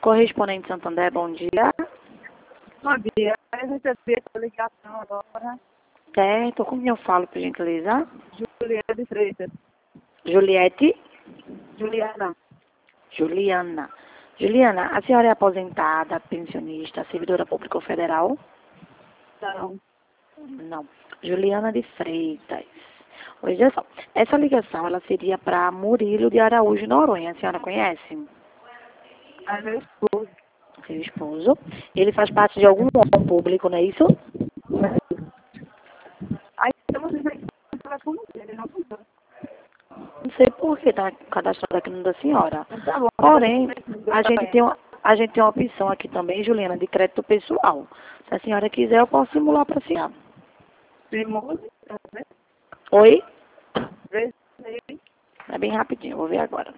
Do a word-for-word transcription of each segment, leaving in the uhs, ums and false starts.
Correspondente Santander, bom dia. Bom dia, eu recebi essa ligação agora. Certo, com quem eu falo, por gentileza? Juliana de Freitas. Juliette? Juliana. Juliana. Juliana, a senhora é aposentada, pensionista, servidora pública federal? Não. Não. Juliana de Freitas. Veja só, essa ligação ela seria para Murilo de Araújo, Noronha. A senhora conhece? É meu esposo. Seu esposo. Ele faz parte de algum órgão público, não é isso? Aí estamos dizendo que o telefone dele não funcionou. Não sei por que está cadastrado aqui no da senhora. Tá bom. Porém, a gente tem uma, a gente tem uma opção aqui também, Juliana, de crédito pessoal. Se a senhora quiser, eu posso simular para a senhora. Tem música, né? Oi? Vê se É bem rapidinho, vou ver agora.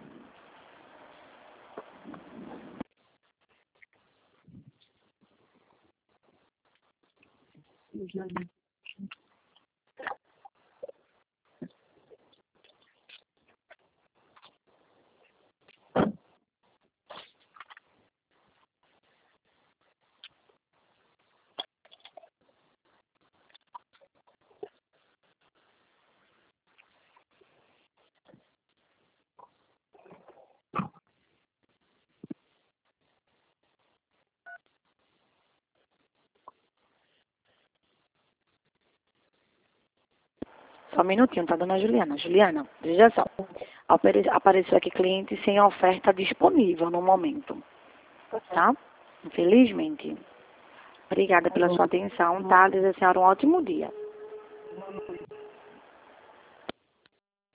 Só um minutinho, tá, dona Juliana? Juliana, veja só. Apare- Apareceu aqui cliente sem oferta disponível no momento, tá? Infelizmente. Obrigada pela sua atenção, tá? Desejo a senhora um ótimo dia.